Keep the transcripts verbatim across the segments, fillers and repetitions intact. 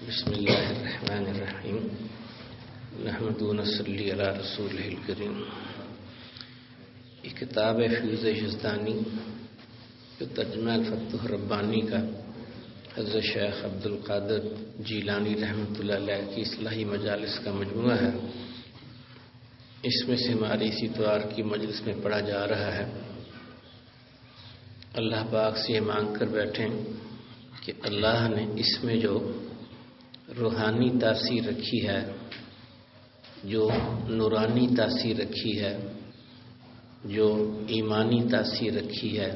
بسم اللہ الرحمن الرحیم نحمد و نصلی علی رسولہ الکریم. یہ کتاب فیوز یزدانی جو ترجمہ الفتوح ربانی کا حضرت شیخ عبد القادر جیلانی رحمۃ اللہ علیہ کی اصلاحی مجالس کا مجموعہ ہے. اس میں سے ہماری اسی اتوار کی مجلس میں پڑھا جا رہا ہے. اللہ پاک سے یہ مانگ کر بیٹھیں کہ اللہ نے اس میں جو روحانی تاثیر رکھی ہے، جو نورانی تاثیر رکھی ہے، جو ایمانی تاثیر رکھی ہے،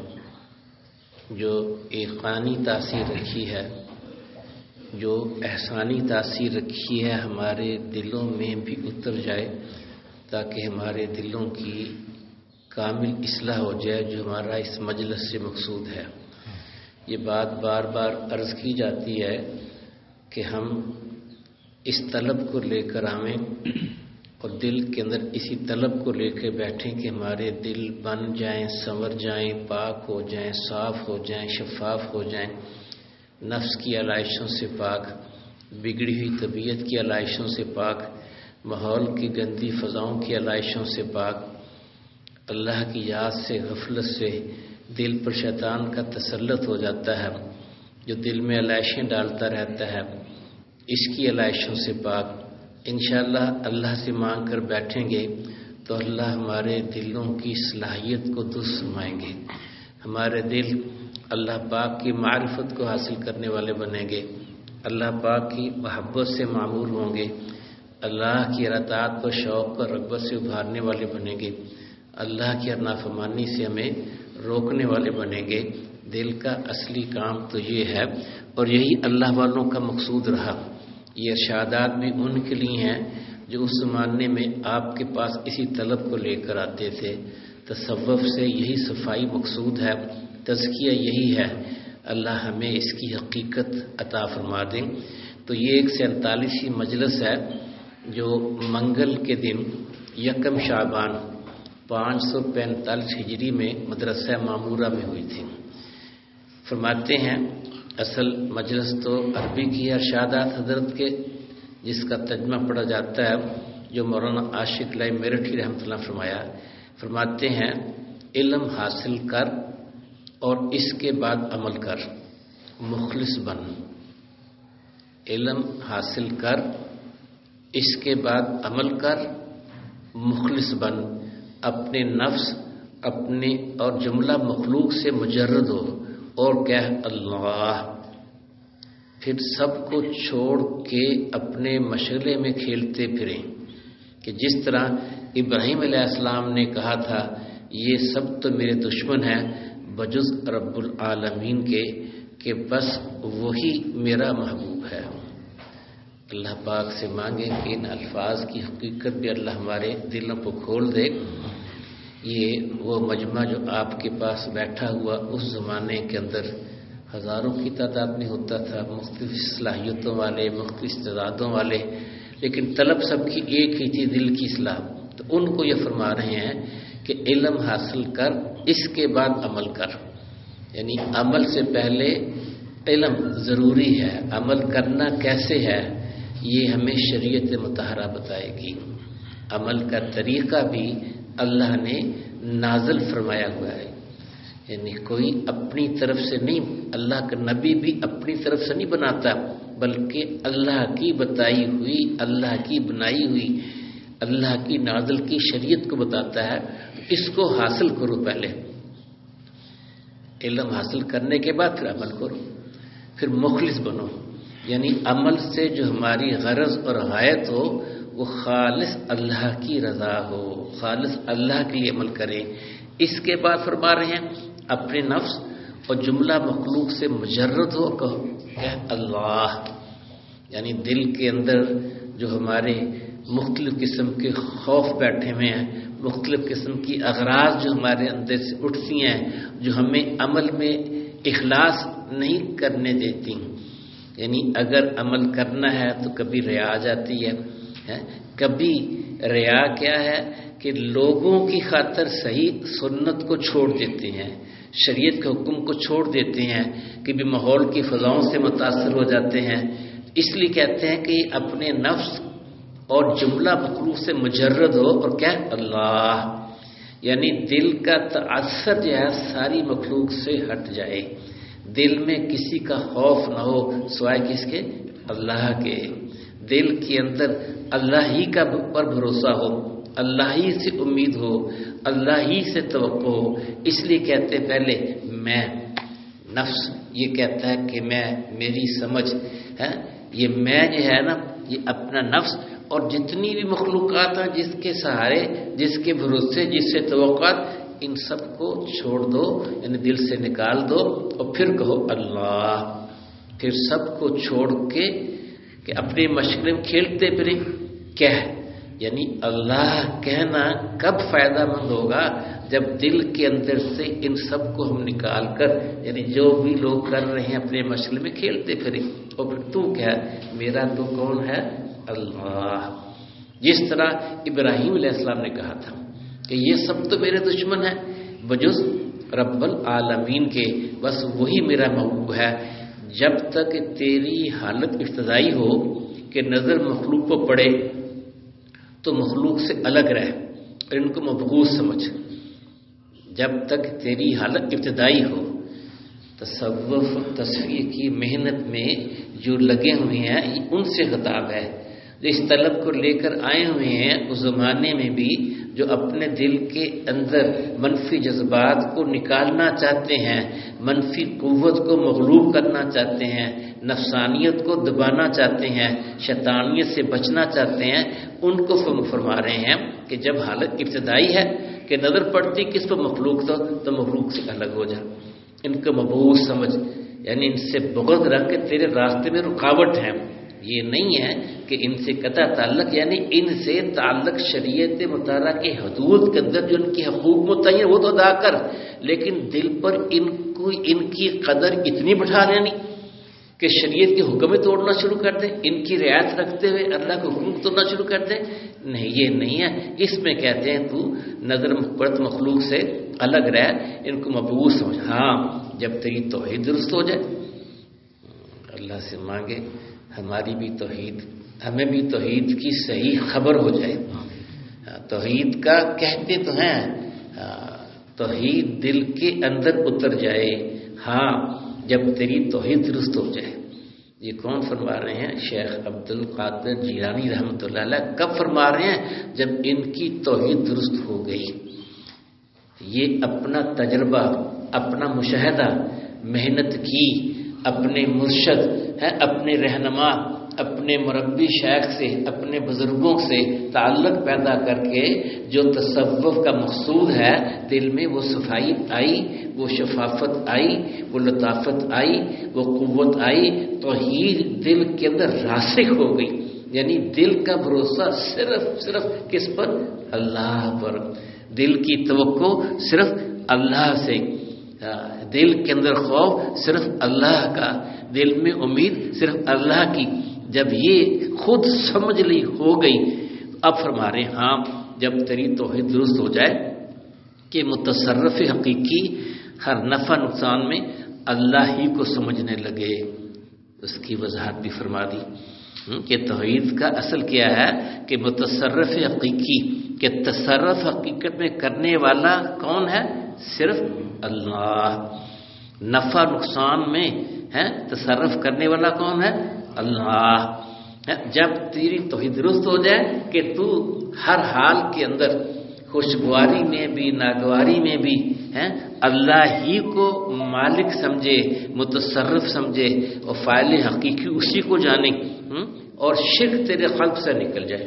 جو ایقانی تاثیر رکھی ہے، جو احسانی تاثیر رکھی ہے، ہمارے دلوں میں بھی اتر جائے تاکہ ہمارے دلوں کی کامل اصلاح ہو جائے، جو ہمارا اس مجلس سے مقصود ہے. یہ بات بار بار عرض کی جاتی ہے کہ ہم اس طلب کو لے کر آئیں اور دل کے اندر اسی طلب کو لے کے بیٹھیں کہ ہمارے دل بن جائیں، سنور جائیں، پاک ہو جائیں، صاف ہو جائیں، شفاف ہو جائیں، نفس کی علائشوں سے پاک، بگڑی ہوئی طبیعت کی علائشوں سے پاک، ماحول کی گندی فضاؤں کی علائشوں سے پاک، اللہ کی یاد سے، غفلت سے دل پر شیطان کا تسلط ہو جاتا ہے، جو دل میں علائشیں ڈالتا رہتا ہے، اس کی علائشوں سے پاک. انشاءاللہ اللہ سے مانگ کر بیٹھیں گے تو اللہ ہمارے دلوں کی صلاحیت کو درست فرمائیں گے. ہمارے دل اللہ پاک کی معرفت کو حاصل کرنے والے بنیں گے، اللہ پاک کی محبت سے معمور ہوں گے، اللہ کی اطاعت و شوق و رغبت سے ابھارنے والے بنیں گے، اللہ کی نافرمانی سے ہمیں روکنے والے بنیں گے. دل کا اصلی کام تو یہ ہے، اور یہی اللہ والوں کا مقصود رہا. یہ ارشادات بھی ان کے لیے ہیں جو اس زمانے میں آپ کے پاس اسی طلب کو لے کر آتے تھے. تصوف سے یہی صفائی مقصود ہے، تزکیہ یہی ہے. اللہ ہمیں اس کی حقیقت عطا فرما دیں. تو یہ ایک سینتالیسویں مجلس ہے جو منگل کے دن یکم شعبان پانچ سو پینتالیس ہجری میں مدرسہ معمورہ میں ہوئی تھی. فرماتے ہیں اصل مجلس تو عربی کی ارشادات حضرت کے، جس کا ترجمہ پڑھا جاتا ہے، جو مولانا عاشق لائی میرٹھی رحمۃ اللہ فرمایا. فرماتے ہیں علم حاصل کر اور اس کے بعد عمل کر، مخلص بن. علم حاصل کر، اس کے بعد عمل کر، مخلص بن. اپنے نفس اپنے اور جملہ مخلوق سے مجرد ہو اور کہہ اللہ. پھر سب کو چھوڑ کے اپنے مشغلے میں کھیلتے پھریں کہ جس طرح ابراہیم علیہ السلام نے کہا تھا یہ سب تو میرے دشمن ہیں بجز رب العالمین کے، کہ بس وہی میرا محبوب ہے. اللہ پاک سے مانگیں کہ ان الفاظ کی حقیقت بھی اللہ ہمارے دلوں کو کھول دے. یہ وہ مجمع جو آپ کے پاس بیٹھا ہوا اس زمانے کے اندر ہزاروں کی تعداد میں ہوتا تھا، مختلف صلاحیتوں والے، مختلف استعدادوں والے، لیکن طلب سب کی ایک ہی تھی، دل کی اصلاح. تو ان کو یہ فرما رہے ہیں کہ علم حاصل کر، اس کے بعد عمل کر. یعنی عمل سے پہلے علم ضروری ہے. عمل کرنا کیسے ہے یہ ہمیں شریعت مطہرہ بتائے گی. عمل کا طریقہ بھی اللہ نے نازل فرمایا ہوا ہے. یعنی کوئی اپنی طرف سے نہیں، اللہ کا نبی بھی اپنی طرف سے نہیں بناتا، بلکہ اللہ کی بتائی ہوئی، اللہ کی بنائی ہوئی، اللہ کی نازل کی شریعت کو بتاتا ہے. اس کو حاصل کرو، پہلے علم حاصل کرنے کے بعد پھر عمل کرو، پھر مخلص بنو. یعنی عمل سے جو ہماری غرض اور غایت ہو وہ خالص اللہ کی رضا ہو، خالص اللہ کے لیے عمل کریں. اس کے بعد فرما رہے ہیں اپنے نفس اور جملہ مخلوق سے مجرد ہو، کہو کہ اللہ. یعنی دل کے اندر جو ہمارے مختلف قسم کے خوف بیٹھے ہوئے ہیں، مختلف قسم کی اغراض جو ہمارے اندر سے اٹھتی ہیں، جو ہمیں عمل میں اخلاص نہیں کرنے دیتی. یعنی اگر عمل کرنا ہے تو کبھی ریا آ جاتی ہے. کبھی ریا کیا ہے کہ لوگوں کی خاطر صحیح سنت کو چھوڑ دیتے ہیں، شریعت کے حکم کو چھوڑ دیتے ہیں، کبھی ماحول کی فضاؤں سے متاثر ہو جاتے ہیں، اس لیے کہتے ہیں کہ اپنے نفس اور جملہ مخلوق سے مجرد ہو، اور کیا اللہ، یعنی دل کا تاثر جو ہے ساری مخلوق سے ہٹ جائے، دل میں کسی کا خوف نہ ہو سوائے کس کے؟ اللہ کے، دل کے اندر اللہ ہی کا پر بھروسہ ہو، اللہ ہی سے امید ہو، اللہ ہی سے توقع ہو۔ اس لیے کہتے ہیں پہلے میں، نفس یہ کہتا ہے کہ میں، میری سمجھ ہے، یہ میں جو ہے نا، یہ اپنا نفس اور جتنی بھی مخلوقات ہیں جس کے سہارے، جس کے بھروسے، جس سے توقعات، ان سب کو چھوڑ دو، یعنی دل سے نکال دو، اور پھر کہو اللہ۔ پھر سب کو چھوڑ کے کہ اپنے مشغلے میں کھیلتے پھرے کہہ، یعنی اللہ کہنا کب فائدہ مند ہوگا؟ جب دل کے اندر سے ان سب کو ہم نکال کر، یعنی جو بھی لوگ کر رہے ہیں اپنے مشغلے میں کھیلتے پھرے، اور پھر تو کہہ میرا تو کون ہے؟ اللہ۔ جس طرح ابراہیم علیہ السلام نے کہا تھا کہ یہ سب تو میرے دشمن ہیں بجز رب العالمین کے، بس وہی میرا محبوب ہے۔ جب تک تیری حالت ابتدائی ہو کہ نظر مخلوق کو پڑے تو مخلوق سے الگ رہ اور ان کو مبغوض سمجھ۔ جب تک تیری حالت ابتدائی ہو، تصوف تصفیہ کی محنت میں جو لگے ہوئے ہیں ان سے خطاب ہے، جو اس طلب کو لے کر آئے ہوئے ہیں اس زمانے میں بھی، جو اپنے دل کے اندر منفی جذبات کو نکالنا چاہتے ہیں، منفی قوت کو مغلوب کرنا چاہتے ہیں، نفسانیت کو دبانا چاہتے ہیں، شیطانیت سے بچنا چاہتے ہیں، ان کو فرما رہے ہیں کہ جب حالت ابتدائی ہے کہ نظر پڑتی کس پر؟ مخلوق تو تو مخلوق سے الگ ہو جا، ان کو مبعوث سمجھ، یعنی ان سے بغض رکھ کے تیرے راستے میں رکاوٹ ہے۔ یہ نہیں ہے کہ ان سے قطع تعلق، یعنی ان سے تعلق شریعت مطالعہ کے حدود کے اندر جو ان کی حقوق متعین وہ تو ادا کر، لیکن دل پر ان کو ان کی قدر اتنی بٹھا لینی کہ شریعت کے حکم توڑنا شروع کر دیں، ان کی رعایت رکھتے ہوئے اللہ کے حکم توڑنا شروع کر دیں۔ نہیں، یہ نہیں ہے۔ اس میں کہتے ہیں تو نظر پرت مخلوق سے الگ رہ، ان کو مبعوث سمجھ۔ ہاں، جب تیری توحید درست ہو جائے، اللہ سے مانگے ہماری بھی توحید، ہمیں بھی توحید کی صحیح خبر ہو جائے۔ توحید کا کہتے تو ہیں، توحید دل کے اندر اتر جائے۔ ہاں، جب تیری توحید درست ہو جائے۔ یہ کون فرما رہے ہیں؟ شیخ عبد القادر جیلانی رحمۃ اللہ علیہ۔ کب فرما رہے ہیں؟ جب ان کی توحید درست ہو گئی۔ یہ اپنا تجربہ، اپنا مشاہدہ، محنت کی، اپنے مرشد ہے، اپنے رہنما، اپنے مربی شیخ سے، اپنے بزرگوں سے تعلق پیدا کر کے جو تصوف کا مقصود ہے، دل میں وہ صفائی آئی، وہ شفافت آئی، وہ لطافت آئی، وہ قوت آئی، توحید دل کے اندر راسخ ہو گئی۔ یعنی دل کا بھروسہ صرف صرف کس پر؟ اللہ پر۔ دل کی توقع صرف اللہ سے، دل کے اندر خوف صرف اللہ کا، دل میں امید صرف اللہ کی۔ جب یہ خود سمجھ لی ہو گئی، اب فرما رہے ہیں ہاں، جب تیری توحید درست ہو جائے کہ متصرف حقیقی ہر نفع نقصان میں اللہ ہی کو سمجھنے لگے، اس کی وضاحت بھی فرما دی کہ توحید کا اصل کیا ہے کہ متصرف حقیقی، کہ تصرف حقیقت میں کرنے والا کون ہے؟ صرف اللہ۔ نفع نقصان میں ہے تصرف کرنے والا کون ہے؟ اللہ۔ جب تیری توحید درست ہو جائے کہ تو ہر حال کے اندر، خوشگواری میں بھی، ناگواری میں بھی ہے اللہ ہی کو مالک سمجھے، متصرف سمجھے، اور فاعل حقیقی اسی کو جانے، اور شرک تیرے قلب سے نکل جائے،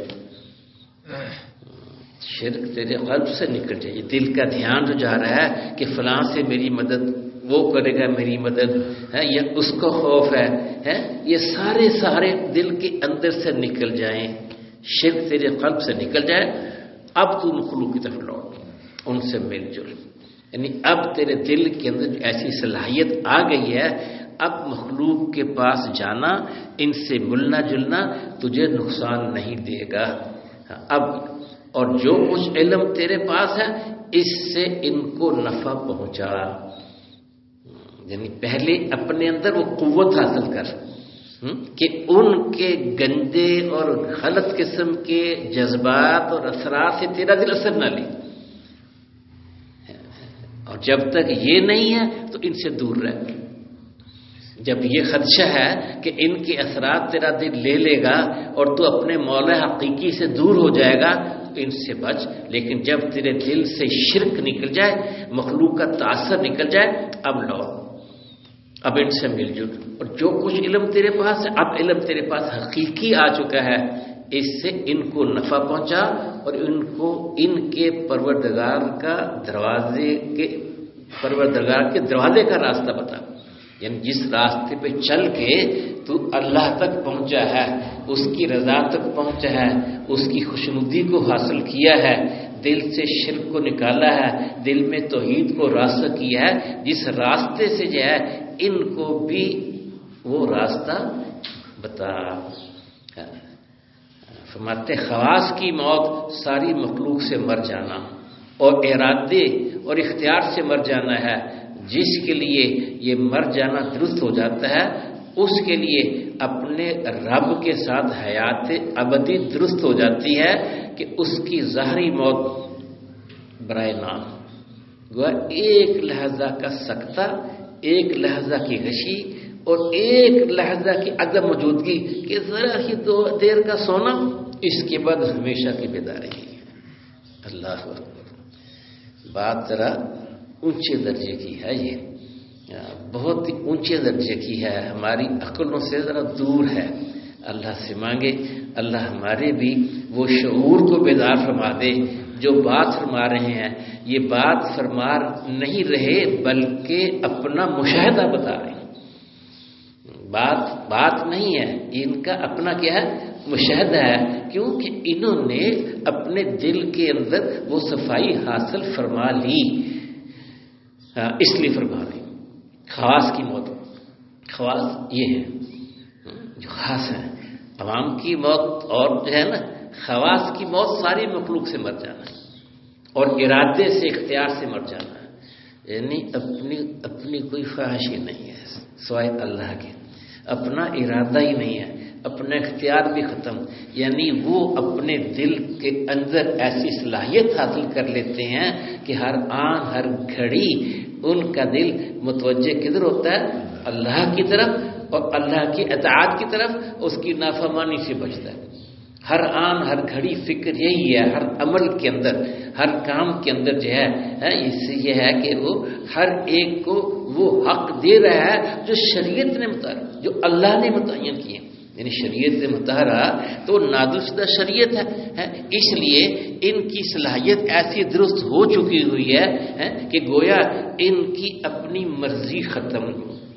شرک تیرے قلب سے نکل جائے۔ یہ دل کا دھیان جو جا رہا ہے کہ فلاں سے میری مدد، وہ کرے گا میری مدد ہے، یا اس کو خوف ہے ہے یہ سارے سارے دل کے اندر سے نکل جائیں، شرک تیرے قلب سے نکل جائے۔ اب تو مخلوق کی طرف لوٹ، ان سے مل جل، یعنی اب تیرے دل کے اندر ایسی صلاحیت آ گئی ہے، اب مخلوق کے پاس جانا، ان سے ملنا جلنا تجھے نقصان نہیں دے گا۔ اب اور جو کچھ علم تیرے پاس ہے اس سے ان کو نفع پہنچا، یعنی پہلے اپنے اندر وہ قوت حاصل کر، کہ ان کے گندے اور غلط قسم کے جذبات اور اثرات سے تیرا دل اثر نہ لے، اور جب تک یہ نہیں ہے تو ان سے دور رہ۔ جب یہ خدشہ ہے کہ ان کے اثرات تیرا دل لے لے گا اور تو اپنے مولا حقیقی سے دور ہو جائے گا تو ان سے بچ۔ لیکن جب تیرے دل سے شرک نکل جائے، مخلوق کا تاثر نکل جائے، اب لوٹ، اب ان سے مل جل، اور جو کچھ علم تیرے پاس ہے، اب علم تیرے پاس حقیقی آ چکا ہے، اس سے ان کو نفع پہنچا اور ان کو ان کے پروردگار کا دروازے کے پروردگار کے دروازے کا راستہ بتا۔ یعنی جس راستے پہ چل کے تو اللہ تک پہنچا ہے، اس کی رضا تک پہنچا ہے، اس کی خوشنودی کو حاصل کیا ہے، دل سے شرک کو نکالا ہے، دل میں توحید کو راسخ کیا ہے، جس راستے سے جو ہے ان کو بھی وہ راستہ بتا۔ فرماتے خواص کی موت ساری مخلوق سے مر جانا اور ارادے اور اختیار سے مر جانا ہے۔ جس کے لیے یہ مر جانا درست ہو جاتا ہے، اس کے لیے اپنے رب کے ساتھ حیات ابدی درست ہو جاتی ہے کہ اس کی ظاہری موت برائے نام گویا ایک لحظہ کا سکتہ، ایک لحظہ کی غشی اور ایک لحظہ کی عدم موجودگی کہ ذرا ہی دو دیر کا سونا، اس کے بعد ہمیشہ کی بیداری۔ اللہ اکبر، بات ذرا اونچے درجے کی ہے، یہ بہت ہی اونچے درجے کی ہے، ہماری عقلوں سے ذرا دور ہے۔ اللہ سے مانگے اللہ ہمارے بھی وہ شعور کو بیدار فرما دے۔ جو بات فرما رہے ہیں یہ بات فرما نہیں رہے بلکہ اپنا مشاہدہ بتا رہے ہیں، بات بات نہیں ہے، ان کا اپنا کیا ہے، مشاہدہ ہے، کیونکہ انہوں نے اپنے دل کے اندر وہ صفائی حاصل فرما لی، اس لیے فرما رہے ہیں۔ خواص کی موت، خواص یہ ہے جو خاص ہے، عوام کی موت اور جو ہے نا خواص کی موت ساری مخلوق سے مر جانا ہے اور ارادے سے اختیار سے مر جانا ہے، یعنی اپنی اپنی کوئی خواہش ہی نہیں ہے سوائے اللہ کے، اپنا ارادہ ہی نہیں ہے، اپنا اختیار بھی ختم، یعنی وہ اپنے دل کے اندر ایسی صلاحیت حاصل کر لیتے ہیں کہ ہر آن ہر گھڑی ان کا دل متوجہ کدھر ہوتا ہے، اللہ کی طرف، اور اللہ کی اطاعت کی طرف، اس کی نافرمانی سے بچتا ہے۔ ہر آن ہر گھڑی فکر یہی ہے، ہر عمل کے اندر، ہر کام کے اندر جو ہے اس سے یہ ہے کہ وہ ہر ایک کو وہ حق دے رہا ہے جو شریعت نے متعین، جو اللہ نے متعین کیے، یعنی شریعت مطہرہ تو نادرشدہ شریعت ہے، اس لیے ان کی صلاحیت ایسی درست ہو چکی ہوئی ہے کہ گویا ان کی اپنی مرضی ختم،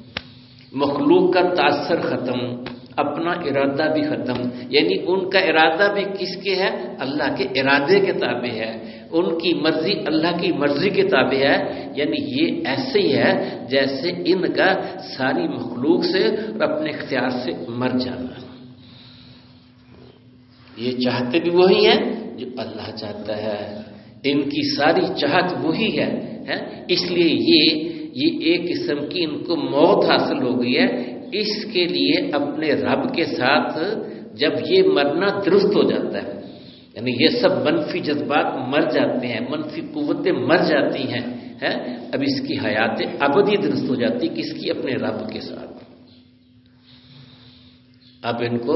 مخلوق کا تاثر ختم، اپنا ارادہ بھی ختم، یعنی ان کا ارادہ بھی کس کے ہے، اللہ کے ارادے کے تابع ہے، ان کی مرضی اللہ کی مرضی کے تابع ہے، یعنی یہ ایسے ہی ہے جیسے ان کا ساری مخلوق سے اور اپنے اختیار سے مر جانا۔ یہ چاہتے بھی وہی ہیں جو اللہ چاہتا ہے، ان کی ساری چاہت وہی ہے، اس لیے یہ یہ ایک قسم کی ان کو موت حاصل ہو گئی ہے، اس کے لیے اپنے رب کے ساتھ جب یہ مرنا درست ہو جاتا ہے، یعنی یہ سب منفی جذبات مر جاتے ہیں، منفی قوتیں مر جاتی ہیں، اب اس کی حیات ابدی درست ہو جاتی کس کی، اپنے رب کے ساتھ۔ اب ان کو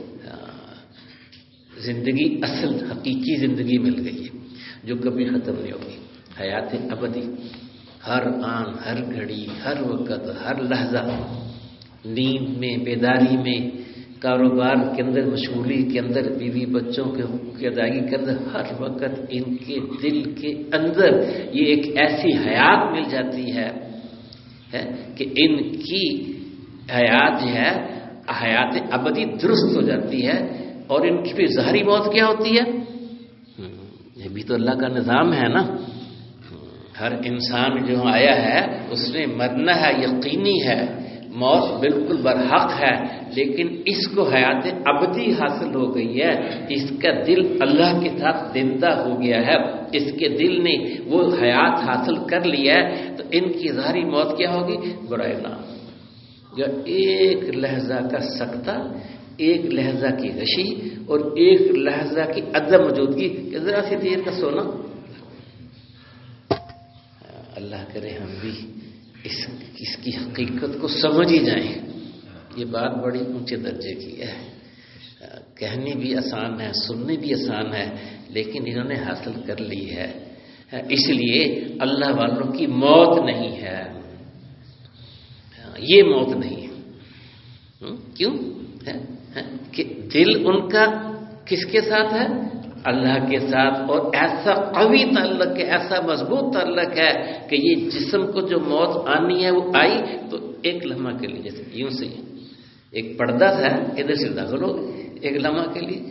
زندگی اصل حقیقی زندگی مل گئی ہے جو کبھی ختم نہیں ہوگی، حیات ابدی، ہر آن ہر گھڑی ہر وقت ہر لحظہ، نیند میں، بیداری میں، کاروبار کے اندر، مشغولی کے اندر، بیوی بچوں کے حقوق کی ادائیگی کے اندر، ہر وقت ان کے دل کے اندر یہ ایک ایسی حیات مل جاتی ہے کہ ان کی حیات جو ہے حیات ابدی درست ہو جاتی ہے، اور ان کی بھی ظاہری موت کیا ہوتی ہے، یہ بھی تو اللہ کا نظام ہے نا، ہر انسان جو آیا ہے اس نے مرنا ہے، یقینی ہے، موت بالکل برحق ہے، لیکن اس کو حیات ابدی حاصل ہو گئی ہے، اس کا دل اللہ کے ساتھ زندہ ہو گیا ہے، اس کے دل نے وہ حیات حاصل کر لیا ہے، تو ان کی ظاہری موت کیا ہوگی، برائے نام، یا ایک لحظہ کا سکتہ، ایک لحظہ کی غشی اور ایک لحظہ کی عدم موجودگی کہ ذرا سی دیر کا سونا. اللہ کرے ہم بھی اس اس کی حقیقت کو سمجھ ہی جائیں. یہ بات بڑی اونچے درجے کی ہے، کہنی بھی آسان ہے، سننی بھی آسان ہے، لیکن انہوں نے حاصل کر لی ہے. اس لیے اللہ والوں کی موت نہیں ہے، یہ موت نہیں ہے. کیوں کہ دل ان کا کس کے ساتھ ہے؟ اللہ کے ساتھ. اور ایسا قوی تعلق ہے، ایسا مضبوط تعلق ہے کہ یہ جسم کو جو موت آنی ہے وہ آئی تو ایک لمحہ کے لیے، جیسے یوں سے ایک پردہ تھا ادھر سے داخل ہو ایک لمحہ کے لیے.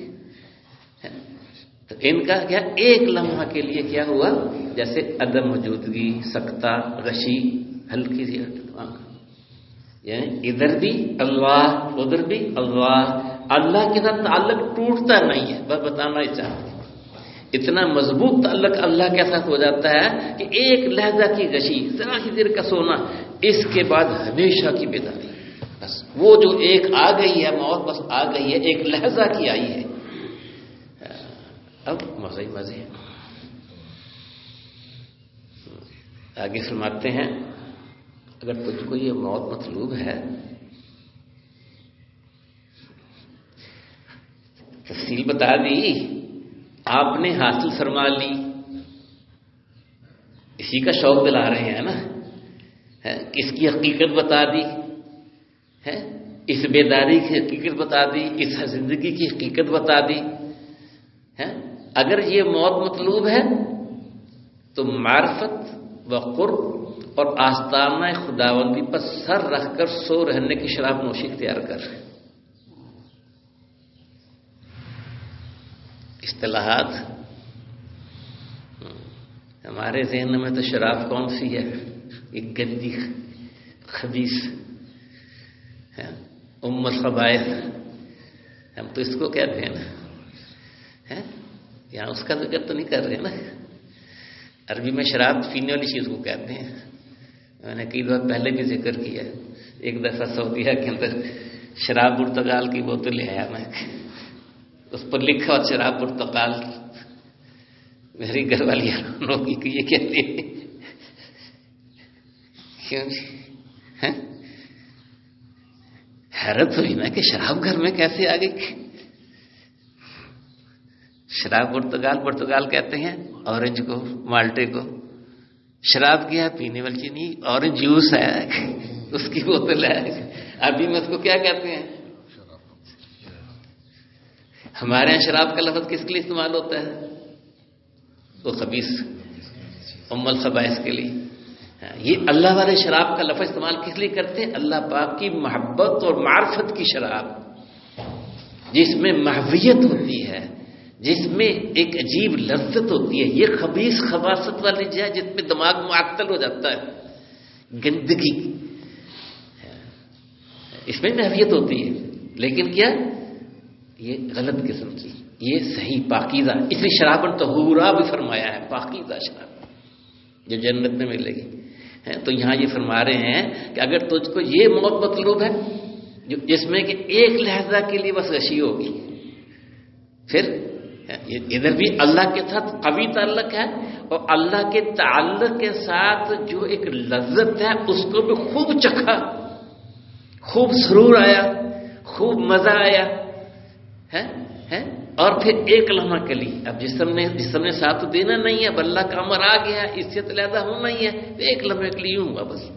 تو ان کا کیا ایک لمحہ کے لیے کیا ہوا؟ جیسے عدم موجودگی، سکتہ، غشی، ہلکی سی آنکھ، یعنی ادھر بھی اللہ ادھر بھی اللہ. اللہ کے ساتھ تعلق ٹوٹتا نہیں ہے، بس بتانا ہی چاہتے ہیں. اتنا مضبوط تعلق اللہ کے ساتھ ہو جاتا ہے کہ ایک لحظہ کی غشی، ذرا سی دیر کا سونا، اس کے بعد ہمیشہ کی بیداری. بس وہ جو ایک آ گئی ہے موت، بس آ گئی ہے، ایک لحظہ کی آئی ہے، اب مزے ہی مزے. آگے فرماتے ہیں اگر تجھ کو یہ موت مطلوب ہے، تفصیل بتا دی، آپ نے حاصل فرما لی، اسی کا شوق دلا رہے ہیں نا، کس کی حقیقت بتا دی ہے، اس بیداری کی حقیقت بتا دی، اس زندگی کی حقیقت بتا دی ہے. اگر یہ موت مطلوب ہے تو معرفت و قرب اور آستانہ خداوندی پر سر رکھ کر سو رہنے کی شراب نوشی اختیار کر. اصطلاحات ہمارے ذہن میں تو شراب کون سی ہے؟ ایک گندی خبیث ہے، ام الخبائث، ہم تو اس کو کہتے ہیں نا. یہاں اس کا ذکر تو نہیں کر رہے نا، عربی میں شراب پینے والی چیز کو کہتے ہیں. میں نے کئی بار پہلے بھی ذکر کیا، ایک دفعہ سعودیہ کے اندر شراب پرتگال کی بوتل لے آیا میں، اس پر لکھا اور شراب پرتگال. میری گھر والی روکی کہ یہ کہتی ہے کیوں جی؟ حیرت ہوئی نا کہ شراب گھر میں کیسے آ گئی. شراب پرتگال پرتگال کہتے ہیں اورنج کو، مالٹے کو. شراب کیا ہے؟ پینے والی چیز نہیں، اورنج جوس ہے اس کی بوتل ہے. ابھی میں اس کو کیا کہتے ہیں؟ ہمارے یہاں شراب کا لفظ کس کے لیے استعمال ہوتا ہے؟ وہ خبیث، ام الخبائث کے لیے. یہ اللہ والے شراب کا لفظ استعمال کس لیے کرتے ہیں؟ اللہ پاک کی محبت اور معرفت کی شراب، جس میں محویت ہوتی ہے، جس میں ایک عجیب لذت ہوتی ہے. یہ خبیث خباثت والی جو ہے جس میں دماغ معطل ہو جاتا ہے، گندگی، اس میں محویت ہوتی ہے. لیکن کیا یہ غلط قسم کی، یہ صحیح پاکیزہ. اس لیے شرابن طہورا بھی فرمایا ہے، پاکیزہ شراب جو جنت میں ملے گی. تو یہاں یہ فرما رہے ہیں کہ اگر تجھ کو یہ موت مطلوب ہے جو جس میں کہ ایک لحظہ کے لیے بس غشی ہوگی، پھر ادھر بھی اللہ کے ساتھ قوی تعلق ہے، اور اللہ کے تعلق کے ساتھ جو ایک لذت ہے اس کو بھی خوب چکھا، خوب سرور آیا، خوب مزہ آیا ہے ہے اور پھر ایک لمحہ کے لیے اب جسم نے جسم نے ساتھ دینا نہیں ہے، اب اللہ کا امر آ گیا، اس سے علیحدہ ہونا ہی ہے، تو ایک لمحے کے لیے یوں ہوا بس.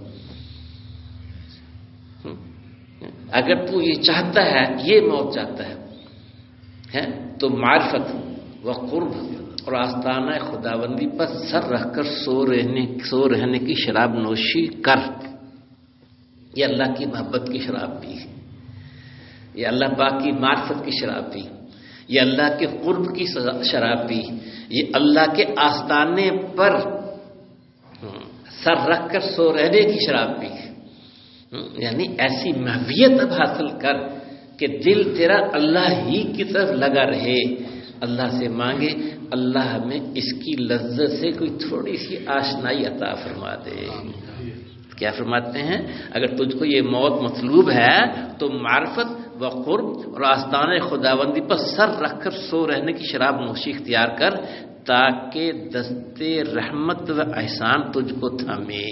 اگر تو یہ چاہتا ہے، یہ موت چاہتا ہے تو معرفت و قرب اور آستانہ خداوندی پر سر رکھ کر سو رہنے سو رہنے کی شراب نوشی کر. یہ اللہ کی محبت کی شراب پی، یہ اللہ پاک کی معرفت کی شراب پی، یہ اللہ کے قرب کی شراب پی، یہ اللہ کے آستانے پر سر رکھ کر سو رہنے کی شراب پی. یعنی ایسی محویت اب حاصل کر کہ دل تیرا اللہ ہی کی طرف لگا رہے. اللہ سے مانگے اللہ ہمیں اس کی لذت سے کوئی تھوڑی سی آشنائی عطا فرما دے. کیا فرماتے ہیں؟ اگر تجھ کو یہ موت مطلوب ہے تو معرفت و قرب اور آستانِ خداوندی پر سر رکھ کر سو رہنے کی شراب نوشی اختیار کر تاکہ دستے رحمت و احسان تجھ کو تھامے،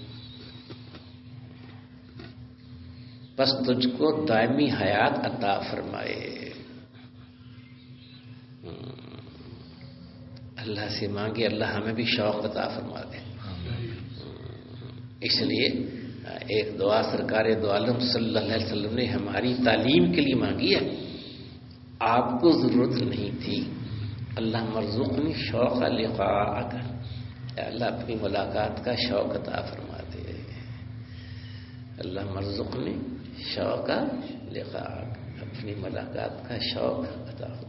بس تجھ کو دائمی حیات عطا فرمائے۔ اللہ سے مانگے اللہ ہمیں بھی شوق عطا فرما دے۔ اس لیے ایک دعا سرکار دو عالم صلی اللہ علیہ وسلم نے ہماری تعلیم کے لیے مانگی ہے، آپ کو ضرورت نہیں تھی۔ اللہ مرزقنی شوق لقاءک، اللہ اپنی ملاقات کا شوق عطا فرما دے۔ اللہ مرزقنی شوق لقاءک، اپنی ملاقات کا شوق عطا فرما۔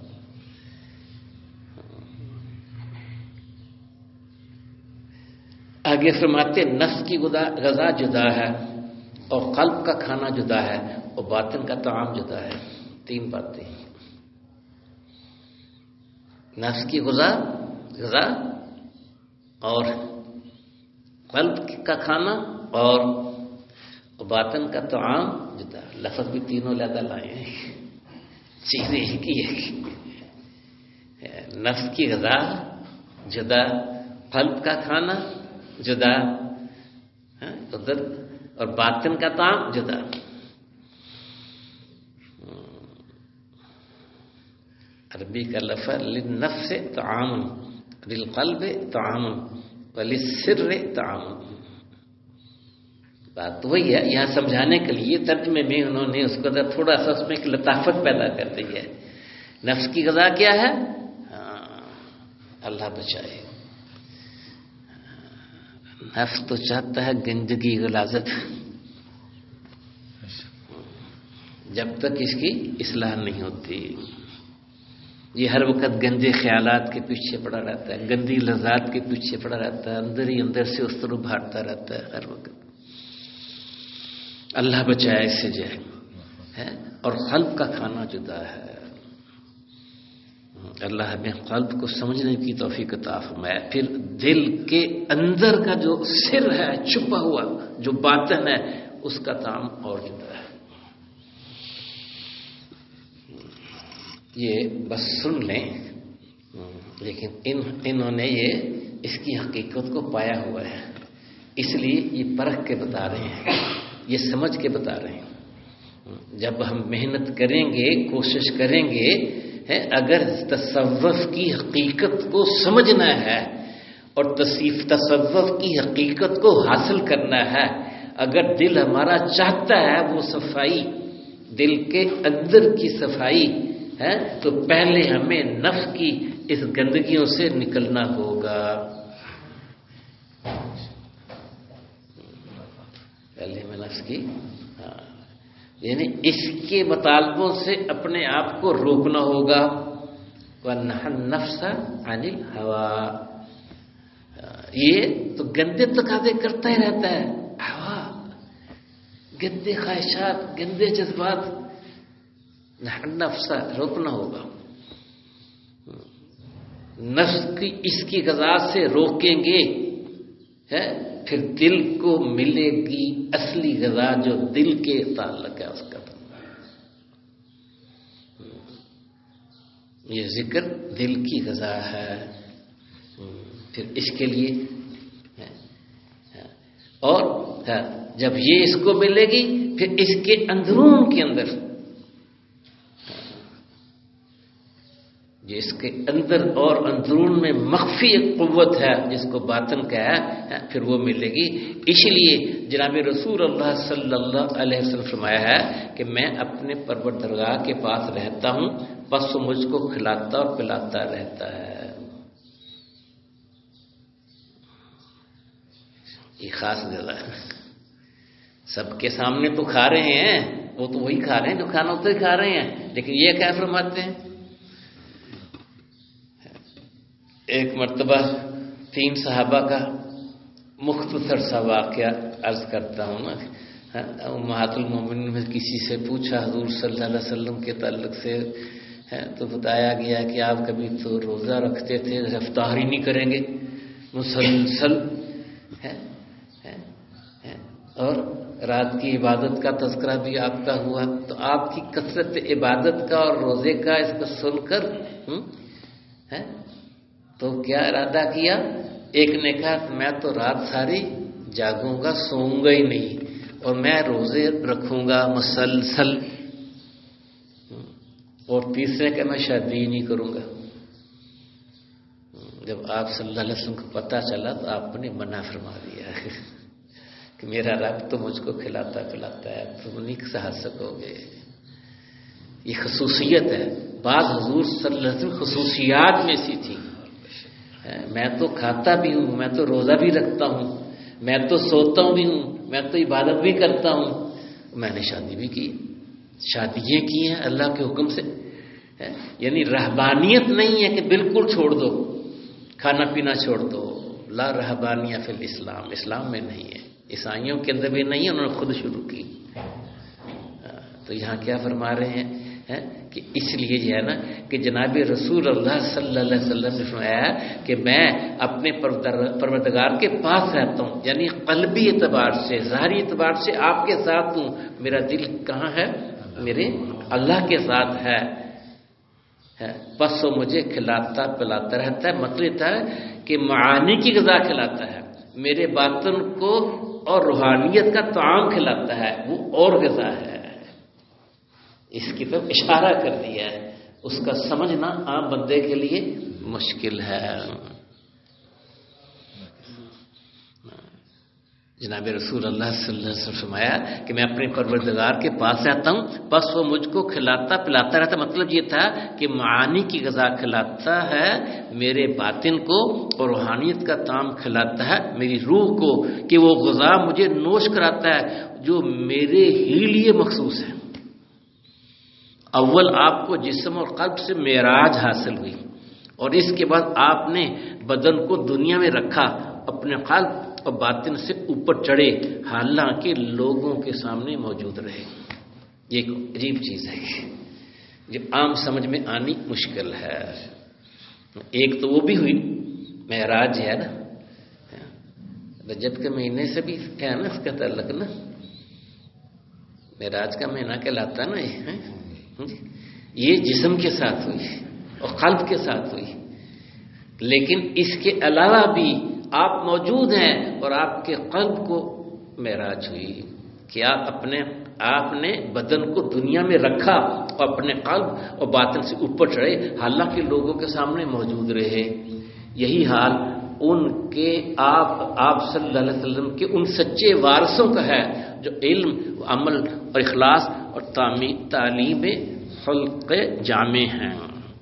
آگے فرماتے نفس کی غذا جدا ہے اور قلب کا کھانا جدا ہے اور باطن کا طعام جدا ہے۔ تین باتیں، نفس کی غذا غذا اور قلب کا کھانا اور باطن کا طعام جدا۔ لفظ بھی تینوں علیحدہ لائے ہیں، چیزیں ایک ہی ہے۔ نفس کی غذا جدا، قلب کا کھانا جدا، ادھر اور باطن کا طعام جدا۔ عربی کا لفظ للنفس طعام، للقلب طعام وللسر طعام۔ بات وہی ہے، یہاں سمجھانے کے لیے ترجمے میں انہوں نے اس کو تھوڑا سا اس میں ایک لطافت پیدا کر دی ہے۔ نفس کی غذا کیا ہے؟ ہاں، اللہ بچائے، نفس تو چاہتا ہے گندگی غلاظت، جب تک اس کی اصلاح نہیں ہوتی یہ ہر وقت گندے خیالات کے پیچھے پڑا رہتا ہے، گندی لذات کے پیچھے پڑا رہتا ہے، اندر ہی اندر سے اس طرح بھاگتا رہتا ہے ہر وقت۔ اللہ بچائے اس سے جائے۔ اور قلب کا کھانا جدا ہے۔ اللہ ہمیں قلب کو سمجھنے کی توفیق عطا فرمائے۔ پھر دل کے اندر کا جو سر ہے، چھپا ہوا جو باطن ہے، اس کا طعام اور جدا ہے۔ یہ بس سن لیں، لیکن ان انہوں نے یہ اس کی حقیقت کو پایا ہوا ہے، اس لیے یہ پرکھ کے بتا رہے ہیں، یہ سمجھ کے بتا رہے ہیں۔ جب ہم محنت کریں گے، کوشش کریں گے، ہے اگر تصوف کی حقیقت کو سمجھنا ہے اور تصیف تصوف کی حقیقت کو حاصل کرنا ہے، اگر دل ہمارا چاہتا ہے وہ صفائی، دل کے اندر کی صفائی ہے، تو پہلے ہمیں نفس کی اس گندگیوں سے نکلنا ہوگا۔ پہلے ہمیں نفس کی ہاں یعنی اس کے مطالبوں سے اپنے آپ کو روکنا ہوگا۔ وَنَحَ النَّفْسَ عَنِ الْهَوَىٰ، یہ تو گندے تقاضے کرتا ہی رہتا ہے، ہوا، گندے خواہشات، گندے جذبات، نحن النفس روکنا ہوگا۔ نفس کی اس کی غذا سے روکیں گے ہے، پھر دل کو ملے گی اصلی غذا جو دل کے تعلق ہے اس کا۔ یہ ذکر دل کی غذا ہے، پھر اس کے لیے اور جب یہ اس کو ملے گی پھر اس کے اندرون کے اندر جس کے اندر اور اندرون میں مخفی ایک قوت ہے جس کو باطن کا ہے، پھر وہ ملے گی۔ اس لیے جناب رسول اللہ صلی اللہ علیہ وسلم فرمایا ہے کہ میں اپنے پروردگار کے پاس رہتا ہوں، بس وہ مجھ کو کھلاتا اور پلاتا رہتا ہے۔ یہ خاص غذا ہے، سب کے سامنے تو کھا رہے ہیں، وہ تو وہی کھا رہے ہیں جو کھانا ہوتا ہی کھا رہے ہیں، لیکن یہ کیا فرماتے ہیں؟ ایک مرتبہ تین صحابہ کا مختصر سا واقعہ عرض کرتا ہوں نا۔ امہات المومنین میں کسی سے پوچھا حضور صلی اللہ علیہ وسلم کے تعلق سے، تو بتایا گیا کہ آپ کبھی تو روزہ رکھتے تھے، افطاری نہیں کریں گے، مسلسل اور رات کی عبادت کا تذکرہ بھی آپ کا ہوا، تو آپ کی کثرت عبادت کا اور روزے کا اس کو سن کر ہے تو کیا ارادہ کیا؟ ایک نے کہا میں تو رات ساری جاگوں گا، سوؤں گا ہی نہیں، اور میں روزے رکھوں گا مسلسل، اور تیسرے کہ میں شادی ہی نہیں کروں گا۔ جب آپ صلی اللہ علیہ وسلم کو پتہ چلا تو آپ نے منع فرما دیا کہ میرا رب تو مجھ کو کھلاتا پلاتا ہے، تم نہیں سہ سکو گے۔ یہ خصوصیت ہے، بعض حضور صلی اللہ علیہ وسلم خصوصیات میں سی تھی، میں تو کھاتا بھی ہوں، میں تو روزہ بھی رکھتا ہوں، میں تو سوتا بھی ہوں، میں تو عبادت بھی کرتا ہوں، میں نے شادی بھی کی، شادیاں کی ہیں اللہ کے حکم سے۔ یعنی رہبانیت نہیں ہے کہ بالکل چھوڑ دو، کھانا پینا چھوڑ دو، لا رہبانیہ فی الاسلام، اسلام میں نہیں ہے، عیسائیوں کے اندر بھی نہیں ہے، انہوں نے خود شروع کی۔ تو یہاں کیا فرما رہے ہیں کہ اس لیے جو ہے نا کہ جناب رسول اللہ صلی اللہ علیہ وسلم نے فرمایا کہ میں اپنے پروردگار کے پاس رہتا ہوں، یعنی قلبی اعتبار سے، ظاہری اعتبار سے آپ کے ساتھ ہوں، میرا دل کہاں ہے؟ میرے اللہ کے ساتھ ہے، بس وہ مجھے کھلاتا پلاتا رہتا ہے، مطلب ہے کہ معانی کی غذا کھلاتا ہے، میرے باطن کو اور روحانیت کا طعام کھلاتا ہے، وہ اور غذا ہے۔ اس کی طرف اشارہ کر دیا ہے، اس کا سمجھنا عام بندے کے لیے مشکل ہے۔ جناب رسول اللہ صلی اللہ علیہ وسلم فرمایا کہ میں اپنے پروردگار کے پاس رہتا ہوں، بس وہ مجھ کو کھلاتا پلاتا رہتا، مطلب یہ تھا کہ معانی کی غذا کھلاتا ہے میرے باطن کو، اور روحانیت کا طعام کھلاتا ہے میری روح کو، کہ وہ غذا مجھے نوش کراتا ہے جو میرے ہی لیے مخصوص ہے۔ اول آپ کو جسم اور قلب سے معراج حاصل ہوئی، اور اس کے بعد آپ نے بدن کو دنیا میں رکھا، اپنے قلب اور باطن سے اوپر چڑھے، حالانکہ لوگوں کے سامنے موجود رہے۔ یہ ایک عجیب چیز ہے جو عام سمجھ میں آنی مشکل ہے۔ ایک تو وہ بھی ہوئی معراج ہے نا، رجب کے مہینے سے بھی ہے نا اس کا تعلق نا، معراج کا مہینہ کہلاتا نا یہ یہ جسم کے ساتھ ہوئی اور قلب کے ساتھ ہوئی، لیکن اس کے علاوہ بھی آپ موجود ہیں اور آپ کے قلب کو معراج ہوئی کہ آپ اپنے آپ نے بدن کو دنیا میں رکھا اور اپنے قلب اور باطن سے اوپر چڑھے، حالانکہ لوگوں کے سامنے موجود رہے۔ یہی حال ان کے آپ آپ صلی اللہ علیہ وسلم کے ان سچے وارثوں کا ہے جو علم، عمل اور اخلاص اور تعلیم خلق جامع ہیں۔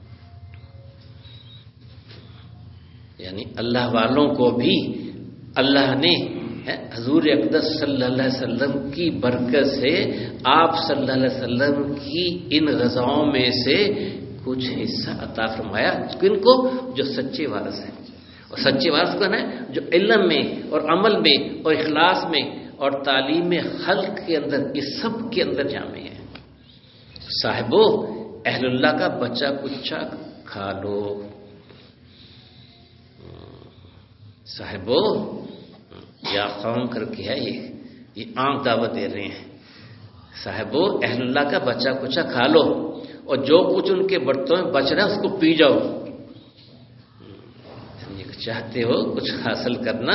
یعنی اللہ والوں کو بھی اللہ نے حضور اقدس صلی اللہ علیہ وسلم کی برکت سے آپ صلی اللہ علیہ وسلم کی ان غذاؤں میں سے کچھ حصہ عطا فرمایا، کن کو؟ جو سچے وارث ہیں۔ اور سچے وارث کون ہے؟ جو علم میں اور عمل میں اور اخلاص میں اور تعلیم خلق کے اندر، اس سب کے اندر جامع ہے۔ صاحبو اہل اللہ کا بچہ کچا کھا لو، صاحبو یا قوم کر کے ہے یہ یہ عام دعوت دے رہے ہیں، صاحبو اہل اللہ کا بچہ کچا کھا لو، اور جو کچھ ان کے برتنوں میں بچ رہا ہے اس کو پی جاؤ۔ چاہتے ہو کچھ حاصل کرنا،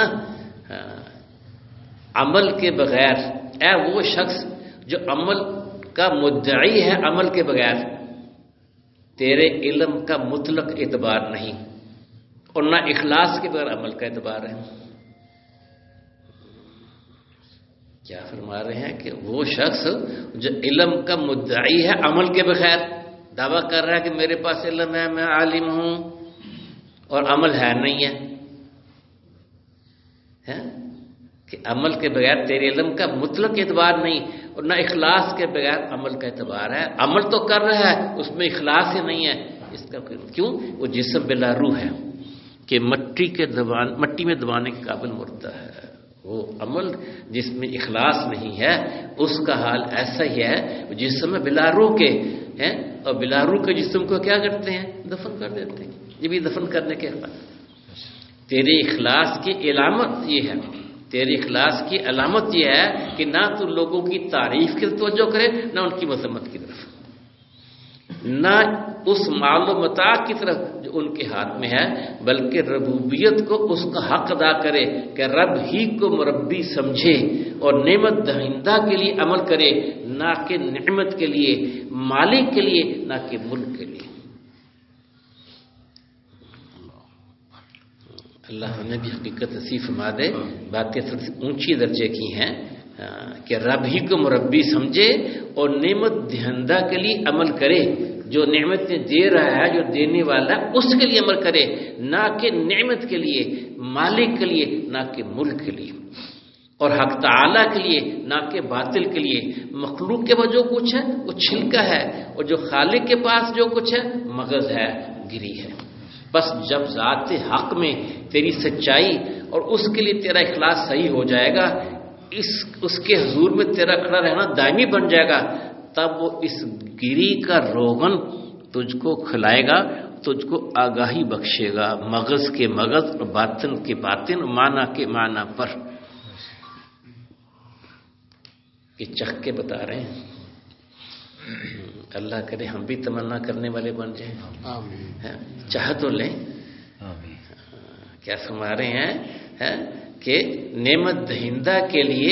عمل کے بغیر، اے وہ شخص جو عمل کا مدعی ہے، عمل کے بغیر تیرے علم کا مطلق اعتبار نہیں، اور نہ اخلاص کے بغیر عمل کا اعتبار ہے۔ کیا فرما رہے ہیں کہ وہ شخص جو علم کا مدعی ہے، عمل کے بغیر دعویٰ کر رہا ہے کہ میرے پاس علم ہے، میں عالم ہوں، اور عمل ہے نہیں ہے، ہے کہ عمل کے بغیر تیرے علم کا مطلق اعتبار نہیں، اور نہ اخلاص کے بغیر عمل کا اعتبار ہے۔ عمل تو کر رہا ہے، اس میں اخلاص ہی نہیں ہے، اس کا کیوں؟ وہ جسم بلا روح ہے کہ مٹی کے دبان مٹی میں دبانے کے قابل مردہ ہے۔ وہ عمل جس میں اخلاص نہیں ہے اس کا حال ایسا ہی ہے جسم میں بلا روح کے ہیں، اور بلا روح کے جسم کو کیا کرتے ہیں؟ دفن کر دیتے ہیں۔ یہ بھی دفن کرنے کے بعد تیرے اخلاص کی علامت یہ ہے تیرے اخلاص کی علامت یہ ہے کہ نہ تو لوگوں کی تعریف کی توجہ کرے نہ ان کی مذمت کی طرف، نہ اس مال و متاع کی طرف جو ان کے ہاتھ میں ہے، بلکہ ربوبیت کو اس کا حق ادا کرے کہ رب ہی کو مربی سمجھے اور نعمت دہندہ کے لیے عمل کرے، نہ کہ نعمت کے لیے، مالک کے لیے، نہ کہ ملک کے لیے۔ اللہ نے بھی حقیقت نصیب فرما دے، باتیں تھوڑی سی اونچی درجے کی ہیں کہ رب ہی کو مربی سمجھے اور نعمت دہندہ کے لیے عمل کرے، جو نعمتیں دے رہا ہے، جو دینے والا ہے، اس کے لیے عمل کرے، نہ کہ نعمت کے لیے، مالک کے لیے، نہ کہ ملک کے لیے، اور حق تعالی کے لیے، نہ کہ باطل کے لیے۔ مخلوق کے پاس جو کچھ ہے وہ چھلکا ہے، اور جو خالق کے پاس جو کچھ ہے مغز ہے، گری ہے۔ بس جب ذات حق میں تیری سچائی اور اس کے لیے تیرا اخلاص صحیح ہو جائے گا، اس اس کے حضور میں تیرا کھڑا رہنا دائمی بن جائے گا، تب وہ اس گری کا روغن تجھ کو کھلائے گا، تجھ کو آگاہی بخشے گا، مغز کے مغز اور باطن کے باطن، معنی کے معنی پر۔ یہ چخ کے بتا رہے ہیں، اللہ کرے ہم بھی تمنا کرنے والے بن جائیں، چاہ تو لیں۔ کیا فرما رہے ہیں کہ نعمت دہندہ کے لیے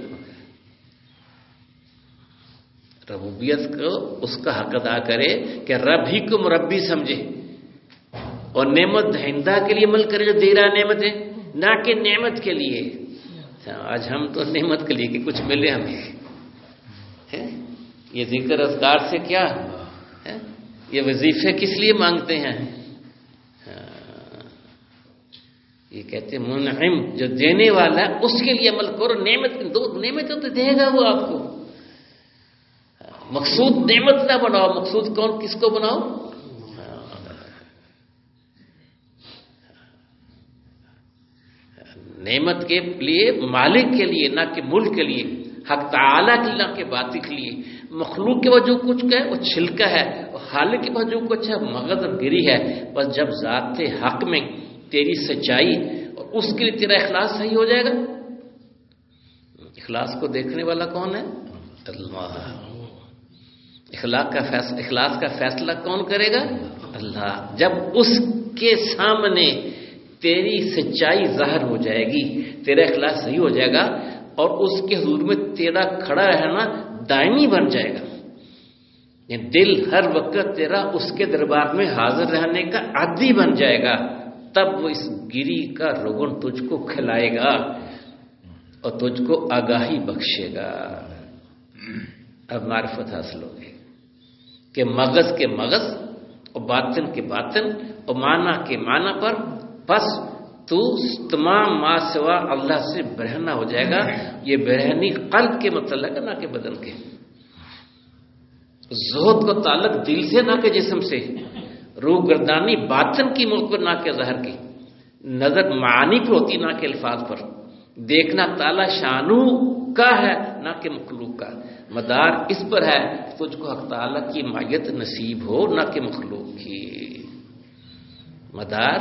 ربوبیت کو اس کا حق ادا کرے کہ رب ہی کو مربی سمجھے، اور نعمت دہندہ کے لیے عمل کرے جو دے رہا نعمت ہے، نہ کہ نعمت کے لیے۔ آج ہم تو نعمت کے لیے کہ کچھ ملے ہمیں، یہ ذکر اذکار سے کیا، یہ وظیفے کس لیے مانگتے ہیں؟ یہ کہتے ہیں منعم جو دینے والا ہے اس کے لیے عمل کرو، نعمت دو، نعمت تو دے گا وہ آپ کو۔ مقصود نعمت نہ بناؤ، مقصود کون کس کو بناؤ؟ نعمت کے لیے، مالک کے لیے، نہ کہ ملک کے لیے، حق تعالی کے لیے، نہ کہ باطل کے لیے۔ مخلوق کے پاس جو کچھ ہے وہ چھلکا ہے، اور خالق کے پاس جو کچھ ہے مغز اور گری ہے۔ بس جب ذات حق میں تیری سچائی اور اس کے لیے تیرا اخلاص صحیح ہو جائے گا۔ اخلاص کو دیکھنے والا کون ہے؟ اللہ۔ اخلاص کا فیصلہ اخلاص کا فیصلہ کون کرے گا؟ اللہ۔ جب اس کے سامنے تیری سچائی ظاہر ہو جائے گی، تیرا اخلاص صحیح ہو جائے گا، اور اس کے حضور میں تیرا کھڑا رہنا دائمی بن جائے گا، یہ دل ہر وقت تیرا اس کے دربار میں حاضر رہنے کا عادی بن جائے گا، تب وہ اس گری کا روغن تجھ کو کھلائے گا اور تجھ کو آگاہی بخشے گا۔ اب معرفت حاصل ہوگی کہ مغز کے مغز اور باطن کے باطن اور معنی کے معنی پر، بس تو تمام ما سوا اللہ سے برہنہ ہو جائے گا۔ یہ برہنی قلب کے متعلق ہے، نہ کہ بدن کے۔ زہد کو تعلق دل سے، نہ کہ جسم سے۔ روح گردانی باطن کی موت پر، نہ کہ ظاہر کی۔ نظر معانی پر ہوتی، نہ کہ الفاظ پر۔ دیکھنا تعالی شانو کا ہے، نہ کہ مخلوق کا۔ مدار اس پر ہے تجھ کو حق تعالی کی معیت نصیب ہو، نہ کہ مخلوق کی۔ مدار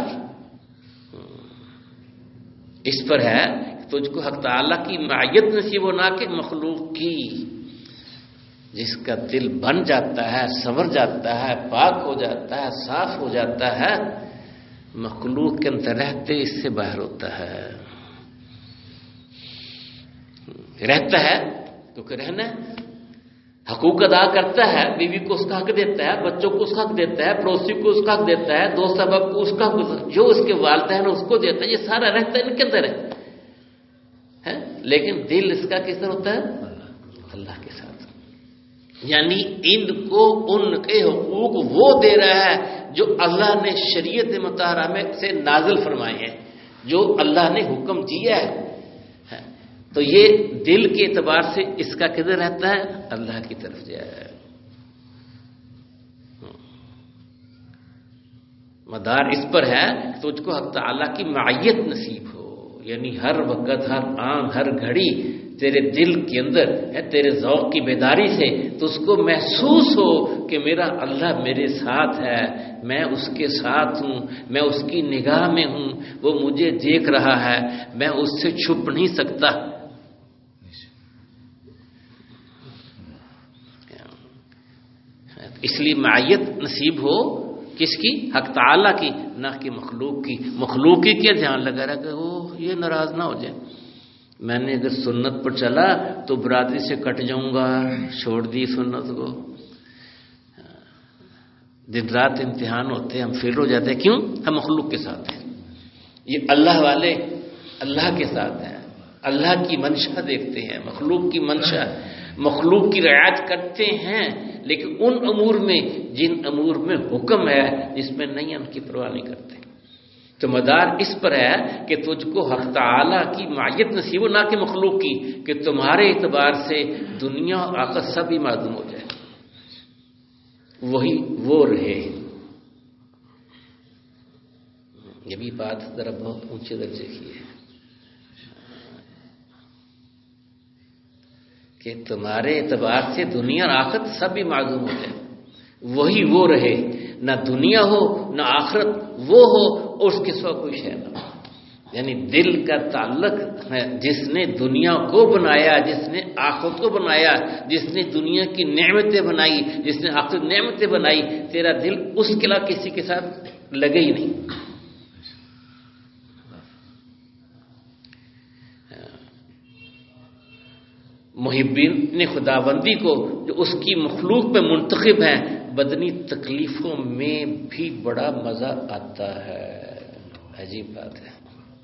اس پر ہے تجھ کو حق تعالی کی معیت نصیب ہو، نہ کہ مخلوق کی۔ جس کا دل بن جاتا ہے، سنور جاتا ہے، پاک ہو جاتا ہے، صاف ہو جاتا ہے، مخلوق کے اندر رہتے اس سے باہر ہوتا ہے۔ رہتا ہے کیونکہ رہنا حقوق ادا کرتا ہے، بیوی کو اس کا حق دیتا ہے، بچوں کو اس کا حق دیتا ہے، پڑوسی کو اس کا حق دیتا ہے، دوست احباب کو اس کا حق، جو اس کے والدین اس کو دیتا ہے، یہ سارا رہتا ہے ان کے اندر ہے۔ لیکن دل اس کا کس طرح ہوتا ہے؟ اللہ کے ساتھ۔ یعنی ان کو ان کے حقوق وہ دے رہا ہے جو اللہ نے شریعت مطہرہ میں سے نازل فرمائے ہیں، جو اللہ نے حکم دیا ہے۔ تو یہ دل کے اعتبار سے اس کا کدھر رہتا ہے؟ اللہ کی طرف جائے۔ مدار اس پر ہے تو تجھ کو حق تعالیٰ کی معیت نصیب ہو، یعنی ہر وقت، ہر آن، ہر گھڑی تیرے دل کے اندر ہے، تیرے ذوق کی بیداری سے تو اس کو محسوس ہو کہ میرا اللہ میرے ساتھ ہے، میں اس کے ساتھ ہوں، میں اس کی نگاہ میں ہوں، وہ مجھے دیکھ رہا ہے، میں اس سے چھپ نہیں سکتا۔ اس لیے معیت نصیب ہو کس کی؟ حق تعالیٰ کی، نہ کہ مخلوق کی۔ مخلوق کی کیا دھیان لگا رہا کہ وہ یہ ناراض نہ ہو جائے، میں نے اگر سنت پر چلا تو برادری سے کٹ جاؤں گا، چھوڑ دی سنت کو۔ دن رات امتحان ہوتے ہم فیل ہو جاتے ہیں، کیوں؟ ہم مخلوق کے ساتھ ہیں۔ یہ اللہ والے اللہ کے ساتھ ہیں، اللہ کی منشا دیکھتے ہیں، مخلوق کی منشا، مخلوق کی رعایت کرتے ہیں، لیکن ان امور میں جن امور میں حکم ہے جس میں نہیں، ان کی پرواہ نہیں کرتے۔ تو مدار اس پر ہے کہ تجھ کو حق تعالیٰ کی معیت نصیب ہو، نہ کہ مخلوق کی، کہ تمہارے اعتبار سے دنیا اور آخرت سب ہی معلوم ہو جائے، وہی وہ رہے۔ یہ بھی بات ذرا بہت اونچے درجے کی ہے کہ تمہارے اعتبار سے دنیا اور آخرت سب ہی معلوم ہو جائے، وہی وہ رہے، نہ دنیا ہو نہ آخرت، وہ ہو اور اس کے سوا کوئی شے نہ ہو۔ یعنی دل کا تعلق ہے جس نے دنیا کو بنایا، جس نے آخرت کو بنایا، جس نے دنیا کی نعمتیں بنائی، جس نے آخرت نعمتیں بنائی، تیرا دل اس کے علاوہ کسی کے ساتھ لگے ہی نہیں۔ محبین نے خداوندی کو جو اس کی مخلوق میں منتخب ہیں، بدنی تکلیفوں میں بھی بڑا مزہ آتا ہے۔ عجیب بات ہے،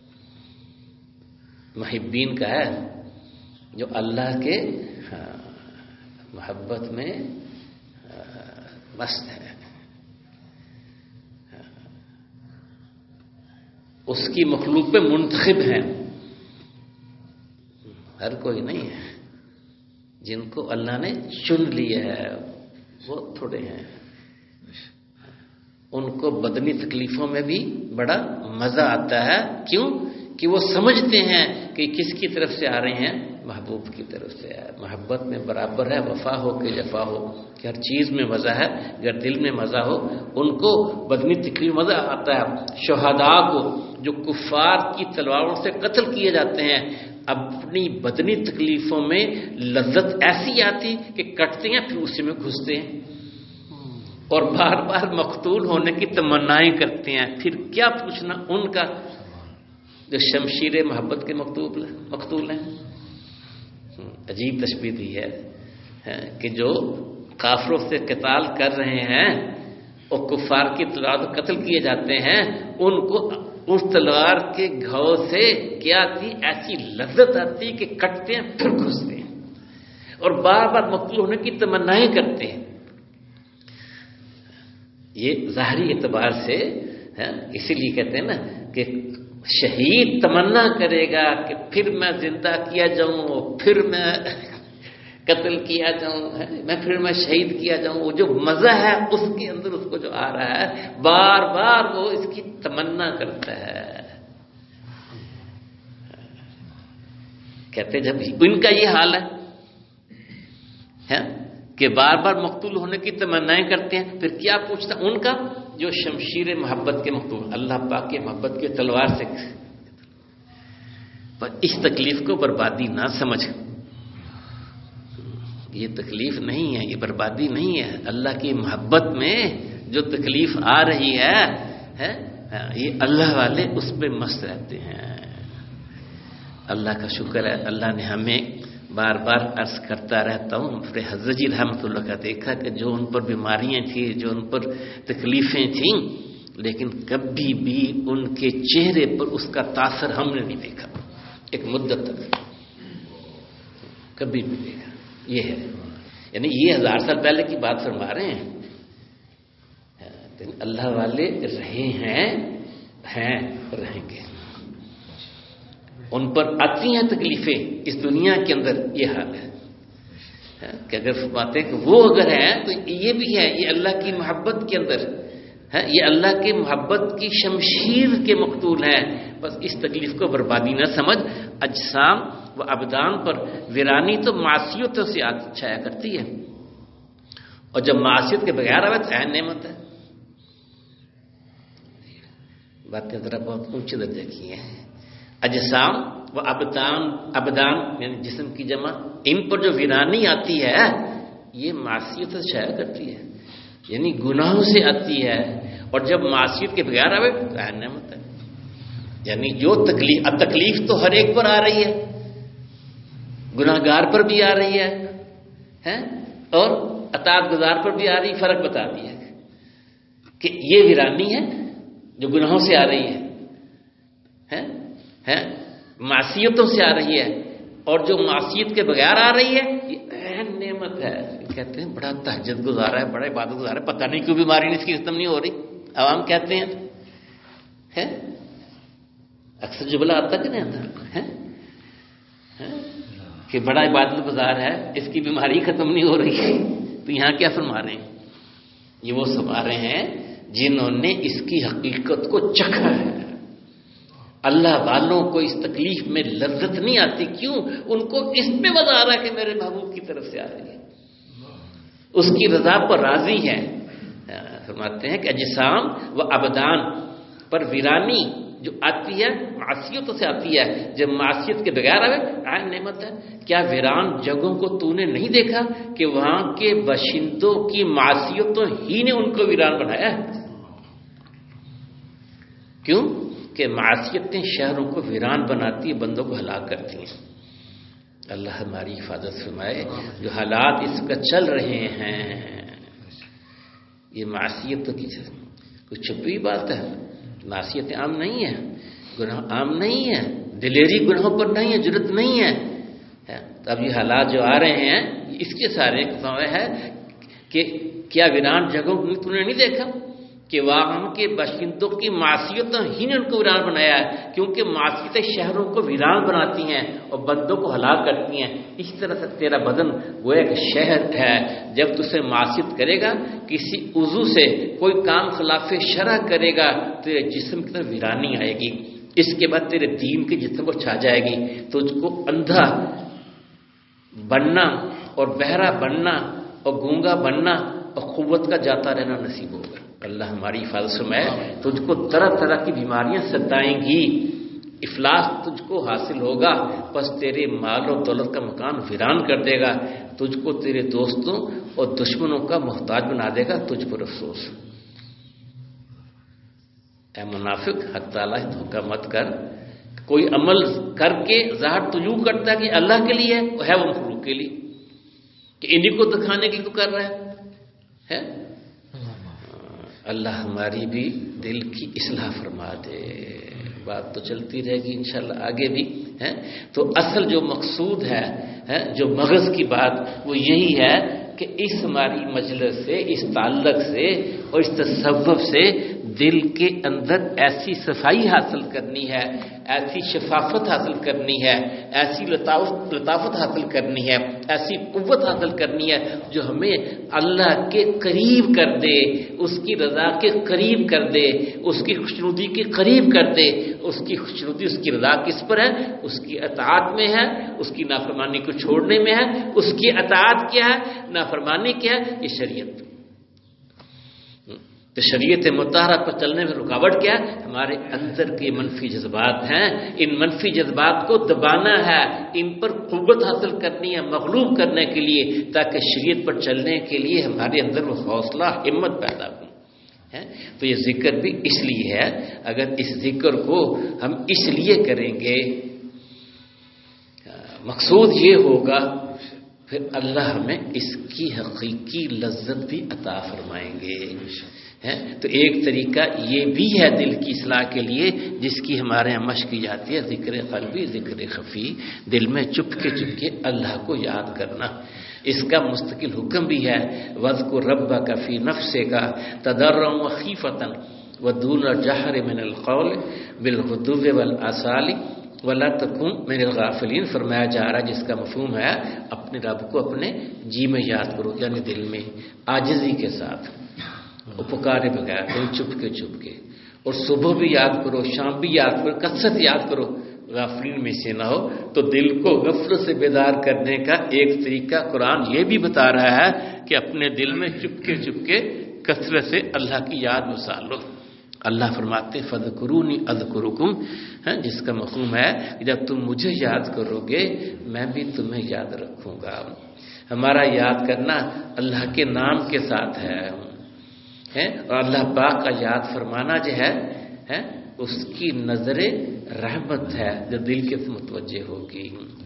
محبین کا ہے جو اللہ کے محبت میں مست ہے، اس کی مخلوق میں منتخب ہیں۔ ہر کوئی نہیں ہے، جن کو اللہ نے چن لیا ہے وہ تھوڑے ہیں، ان کو بدنی تکلیفوں میں بھی بڑا مزہ آتا ہے۔ کیوں؟ کہ وہ سمجھتے ہیں کہ کس کی طرف سے آ رہے ہیں؟ محبوب کی طرف سے ہے۔ محبت میں برابر ہے وفا ہو کہ جفا ہو، کہ ہر چیز میں مزہ ہے، اگر دل میں مزہ ہو۔ ان کو بدنی تکلیف مزہ آتا ہے۔ شہداء کو جو کفار کی تلواروں سے قتل کیے جاتے ہیں، اپنی بدنی تکلیفوں میں لذت ایسی آتی کہ کٹتے ہیں پھر اسی میں گھستے ہیں اور بار بار مقتول ہونے کی تمنائیں کرتے ہیں۔ پھر کیا پوچھنا ان کا جو شمشیر محبت کے مقتول مقتول ہیں۔ عجیب تشبیہ دی ہے کہ جو کافروں سے قتال کر رہے ہیں اور کفار کی تلوار قتل کیے جاتے ہیں، ان کو اس تلوار کے گھاؤ سے کیا آتی؟ ایسی لذت آتی کہ کٹتے ہیں پھر گھستے ہیں اور بار بار مقتول ہونے کی تمنائیں کرتے ہیں۔ یہ ظاہری اعتبار سے اسی لیے کہتے ہیں نا کہ شہید تمنا کرے گا کہ پھر میں زندہ کیا جاؤں، پھر میں قتل کیا جاؤں، میں پھر میں شہید کیا جاؤں۔ وہ جو مزہ ہے اس کے اندر اس کو جو آ رہا ہے، بار بار وہ اس کی تمنا کرتا ہے۔ کہتے جب ان کا یہ حال ہے کہ بار بار مقتول ہونے کی تمنائیں کرتے ہیں، پھر کیا پوچھتا ان کا جو شمشیر محبت کے مقتول، اللہ پاک کے محبت کے تلوار سے۔ پر اس تکلیف کو بربادی نہ سمجھ، یہ تکلیف نہیں ہے، یہ بربادی نہیں ہے۔ اللہ کی محبت میں جو تکلیف آ رہی ہے یہ اللہ والے اس پہ مست رہتے ہیں۔ اللہ کا شکر ہے، اللہ نے ہمیں بار بار عرض کرتا رہتا ہوں، پھر حضرت جی رحمۃ اللہ کا دیکھا کہ جو ان پر بیماریاں تھیں، جو ان پر تکلیفیں تھیں، لیکن کبھی بھی ان کے چہرے پر اس کا تاثر ہم نے نہیں دیکھا، ایک مدت تک کبھی بھی دیکھا۔ یہ ہے، یعنی یہ ہزار سال پہلے کی بات فرما رہے ہیں۔ اللہ والے رہے ہیں ہیں رہیں گے، ان پر آتی ہیں تکلیفیں اس دنیا کے اندر۔ یہ حال ہے کہ اگر فرماتے ہیں کہ وہ اگر ہیں تو یہ بھی ہے، یہ اللہ کی محبت کے اندر ہے، یہ اللہ کے محبت کی شمشیر کے مقتول ہیں. بس اس تکلیف کو بربادی نہ سمجھ. اجسام و ابدان پر ویرانی تو معصیتوں سے چھایا کرتی ہے، اور جب معصیت کے بغیر آئے تو عین نعمت ہے. باتیں ذرا بہت اونچے درجے کی ہیں. اجسام و ابدان، ابدان یعنی جسم کی جمع، ان پر جو ویرانی آتی ہے یہ معصیت سے چھایا کرتی ہے، یعنی گناہوں سے آتی ہے، اور جب معصیت کے بغیر آئے تو عین نعمت ہے. یعنی جو تکلیف، اب تکلیف تو ہر ایک پر آ رہی ہے، گناہ گار پر بھی آ رہی ہے اور اطاعت گزار پر بھی آ رہی. فرق بتا دیا کہ یہ ویرانی ہے جو گناہوں سے آ رہی ہے، ہے معصیتوں سے آ رہی ہے، اور جو معصیت کے بغیر آ رہی ہے یہ اہم نعمت ہے. کہتے ہیں بڑا تہجد گزارا ہے، بڑا عبادت گزارا ہے، پتہ نہیں کیوں بیماری اس کی ختم نہیں ہو رہی. عوام کہتے ہیں ہے، اکثر جملہ آتا کہ نہیں آتا ہے کہ بڑا عبادت گزار ہے، اس کی بیماری ختم نہیں ہو رہی ہے. تو یہاں کیا فرما رہے ہیں؟ یہ وہ فرما رہے ہیں جنہوں نے اس کی حقیقت کو چکھا ہے. اللہ والوں کو اس تکلیف میں لذت نہیں آتی. کیوں؟ ان کو اس میں مزہ آ رہا ہے کہ میرے محبوب کی طرف سے آ رہی ہے، اس کی رضا پر راضی ہے. فرماتے ہیں کہ اجسام و ابدان پر ویرانی جو آتی ہے معصیتوں سے آتی ہے، جب معصیت کے بغیر آئے عین نعمت ہے. کیا ویران جگہوں کو تو نے نہیں دیکھا کہ وہاں کے باشندوں کی معصیتوں ہی نے ان کو ویران بنایا ہے؟ کیوں کہ معصیتیں شہروں کو ویران بناتی ہیں، بندوں کو ہلاک کرتی ہیں. اللہ ہماری حفاظت فرمائے. جو حالات اس کا چل رہے ہیں یہ معصیتوں کی کوئی چھپی بات ہے. معصیتیں عام نہیں ہیں، گناہ عام نہیں ہیں، دلیری گناہوں پر نہیں ہے، جرت نہیں ہے. اب یہ حالات جو آ رہے ہیں اس کے سارے ہے کہ کیا ویران جگہوں کو تم نے نہیں دیکھا کہ وہاں کے باشندوں کی معصیتیں ہی نے ان کو ویران بنایا ہے. کیونکہ معصیتیں شہروں کو ویران بناتی ہیں اور بندوں کو ہلاک کرتی ہیں. اس طرح سے تیرا بدن وہ ایک شہر ہے، جب تجھے معصیت کرے گا، کسی عضو سے کوئی کام خلاف شرع کرے گا، تیرے جسم کی طرف ویرانی آئے گی. اس کے بعد تیرے دین کے جسم پر چھا جائے گی. تجھ کو اندھا بننا اور بہرا بننا اور گونگا بننا اور قوت کا جاتا رہنا نصیب ہوگا. اللہ ہماری حفاظت میں. تجھ کو طرح طرح کی بیماریاں ستائیں گی، افلاس تجھ کو حاصل ہوگا، بس تیرے مال و دولت کا مکان ویران کر دے گا. تجھ کو تیرے دوستوں اور دشمنوں کا محتاج بنا دے گا. تجھ پر افسوس. اے منافق، حق تعالیٰ دھوکہ مت کر. کوئی عمل کر کے ظاہر تو یوں کرتا ہے کہ اللہ کے لیے ہے، وہ مخلوق کے لیے، کہ انہیں کو دکھانے کے لیے تو کر رہا ہے. اللہ ہماری بھی دل کی اصلاح فرما دے. بات تو چلتی رہے گی انشاءاللہ آگے بھی ہے. تو اصل جو مقصود ہے, ہے جو مغز کی بات وہ یہی ہے کہ اس ہماری مجلس سے, اس تعلق سے اور اس تصوف سے دل کے اندر ایسی صفائی حاصل کرنی ہے, ایسی شفافت حاصل کرنی ہے, ایسی لطافت لطافت حاصل کرنی ہے, ایسی قوت حاصل کرنی ہے جو ہمیں اللہ کے قریب کر دے, اس کی رضا کے قریب کر دے, اس کی خوشنودی کے قریب کر دے. اس کی خوشنودی, اس کی رضا کس پر ہے؟ اس کی اطاعت میں ہے, اس کی نافرمانی کو چھوڑنے میں ہے. اس کی اطاعت کیا ہے, نافرمانی کیا ہے؟ یہ شریعت. تو شریعت مطہرہ پر چلنے میں رکاوٹ کیا ہے؟ ہمارے اندر کے منفی جذبات ہیں. ان منفی جذبات کو دبانا ہے, ان پر قوت حاصل کرنی ہے مغلوب کرنے کے لیے, تاکہ شریعت پر چلنے کے لیے ہمارے اندر وہ حوصلہ ہمت پیدا ہو. تو یہ ذکر بھی اس لیے ہے. اگر اس ذکر کو ہم اس لیے کریں گے, مقصود یہ ہوگا, پھر اللہ ہمیں اس کی حقیقی لذت بھی عطا فرمائیں گے. تو ایک طریقہ یہ بھی ہے دل کی اصلاح کے لیے, جس کی ہمارے یہاں مشق کی جاتی ہے, ذکر قلبی, ذکر خفی, دل میں چپ کے چپ کے اللہ کو یاد کرنا. اس کا مستقل حکم بھی ہے, وَاذْكُرْ رَبَّكَ فِي نَفْسِكَ تَضَرُّعًا وَخِيفَةً وَدُونَ الْجَهْرِ مِنَ الْقَوْلِ بِالْغُدُوِّ وَالْآصَالِ وَلَا تَكُن مِنَ الْغَافِلِينَ. فرمایا جا رہا ہے جس کا مفہوم ہے اپنے رب کو اپنے جی میں یاد کرو, یعنی دل میں عاجزی کے ساتھ, وہ پکارے بغیر دل چپ کے چپ کے، اور صبح بھی یاد کرو، شام بھی یاد کرو، کثرت یاد کرو، غافلین میں سے نہ ہو۔ تو دل کو غفلت سے بیدار کرنے کا ایک طریقہ قرآن یہ بھی بتا رہا ہے کہ اپنے دل میں چپکے چپکے کثرت سے اللہ کی یاد وسال لو۔ اللہ فرماتے فذکرونی اذکرکم، جس کا مفہوم ہے کہ جب تم مجھے یاد کرو گے میں بھی تمہیں یاد رکھوں گا۔ ہمارا یاد کرنا اللہ کے نام کے ساتھ ہے، اور اللہ پاک کا یاد فرمانا جو ہے اس کی نظر رحمت ہے جو دل کے متوجہ ہوگی۔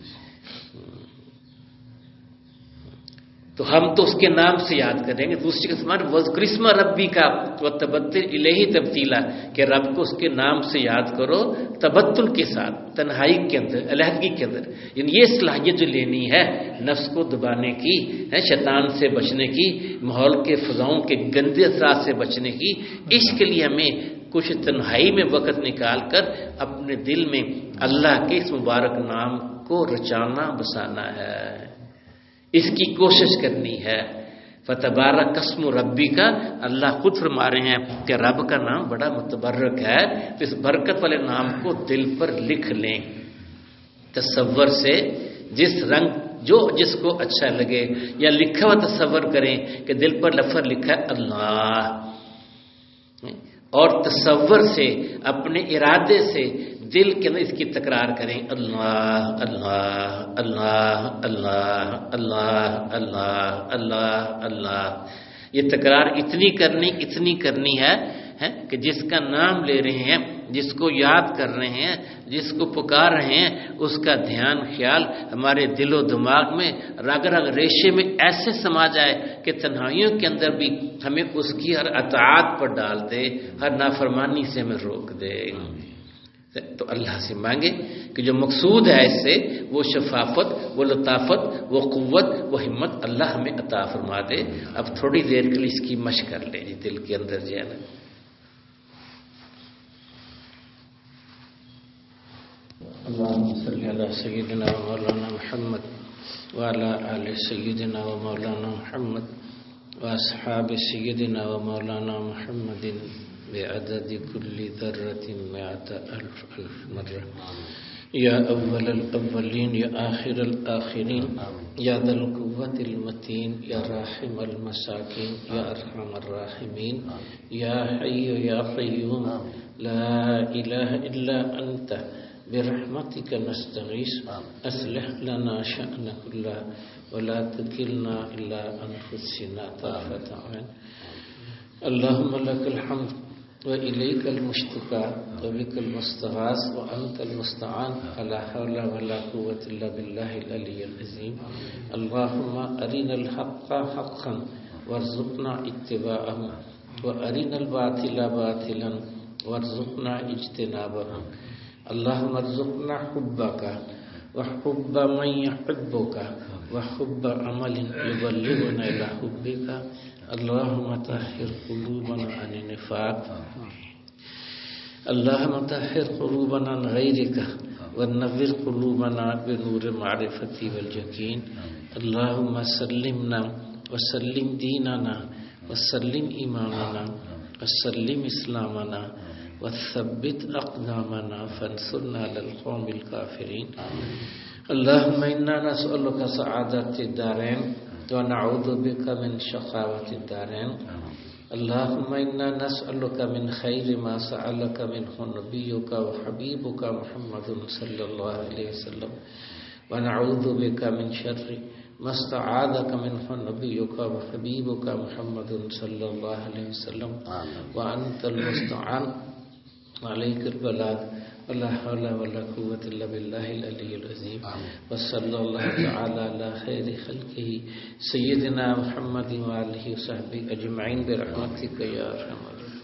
تو ہم تو اس کے نام سے یاد کریں گے۔ دوسری قسم وذکر اسم ربی کا وتبتل الیہ تبتیلا، کہ رب کو اس کے نام سے یاد کرو تبتل کے ساتھ، تنہائی کے اندر، علیحدگی کے اندر۔ یعنی یہ صلاحیت جو لینی ہے نفس کو دبانے کی، شیطان سے بچنے کی، ماحول کے فضاؤں کے گندے اثرات سے بچنے کی، اس کے لیے ہمیں کچھ تنہائی میں وقت نکال کر اپنے دل میں اللہ کے اس مبارک نام کو رچانا بسانا ہے، اس کی کوشش کرنی ہے۔ فتبارک اسم ربی کا، اللہ خود فرما رہے ہیں کہ رب کا نام بڑا متبرک ہے، تو اس برکت والے نام کو دل پر لکھ لیں، تصور سے جس رنگ جو جس کو اچھا لگے، یا لکھا ہوا تصور کریں کہ دل پر لفظ لکھا ہے اللہ، اور تصور سے اپنے ارادے سے دل کے اندر اس کی تکرار کریں، اللہ اللہ اللہ اللہ اللہ اللہ اللہ اللہ۔ یہ تکرار اتنی کرنی اتنی کرنی ہے کہ جس کا نام لے رہے ہیں، جس کو یاد کر رہے ہیں، جس کو پکار رہے ہیں، اس کا دھیان خیال ہمارے دل و دماغ میں رگ رگ ریشے میں ایسے سما جائے کہ تنہائیوں کے اندر بھی ہمیں اس کی ہر اطاعت پر ڈال دے، ہر نافرمانی سے ہمیں روک دے۔ تو اللہ سے مانگے کہ جو مقصود ہے اس سے وہ شفافت، وہ لطافت، وہ قوت، وہ ہمت اللہ ہمیں عطا فرما دے۔ اب تھوڑی دیر کے لیے اس کی مشق کر لیں جی دل کے اندر جو ہے نا۔ اللهم صل على سيدنا ومولانا محمد وعلى آل سيدنا ومولانا محمد وأصحاب سيدنا ومولانا محمد بعدد كل ذرة مئة ألف ألف مرة، يا أول الأولين يا آخر الآخرين، يا ذا القوة المتين، يا راحم المساكين، يا أرحم الراحمين، يا حي يا قيوم، لا إله إلا أنت برحمتك نستغيث، أصلح لنا شأن كله ولا تكلنا إلى أنفسنا طرفة عين، اللهم لك الحمد وإليك المشتكى وبك المستغاث وأنت المستعان، ولا حول ولا قوة إلا بالله العلي العظيم، اللهم أرنا الحق حقا وارزقنا اتباعه، وأرنا الباطل باطلا وارزقنا اجتنابه، اللهم ارزقنا حبك وحب من يحبك وحب عمل يبلغنا إلى حبك، اللهم طهر قلوبنا عن النفاق، اللهم طهر قلوبنا عن غيرك ونور قلوبنا بنور معرفتي واليقين، اللهم سلمنا وسلم ديننا وسلم إيماننا وسلم إسلامنا وثبت أقدامنا فانصرنا على القوم الكافرين، اللهم إنا نسألك سعادة الدارين ونعوذ بك من شقاوة الدارين، اللهم إنا نسألك من خير ما سألك منه نبيك وحبيبك محمد صلى الله عليه وسلم، ونعوذ بك من شر ما استعاذك منه نبيك وحبيبك محمد صلى الله عليه وسلم، وأنت المستعان عليك البلاغ، ولا حول ولا قوة إلا بالله العلي العظيم، وصلى الله تعالى على خير خلقه سيدنا محمد وآله وصحبه أجمعين برحمتك يا أرحم الراحمين۔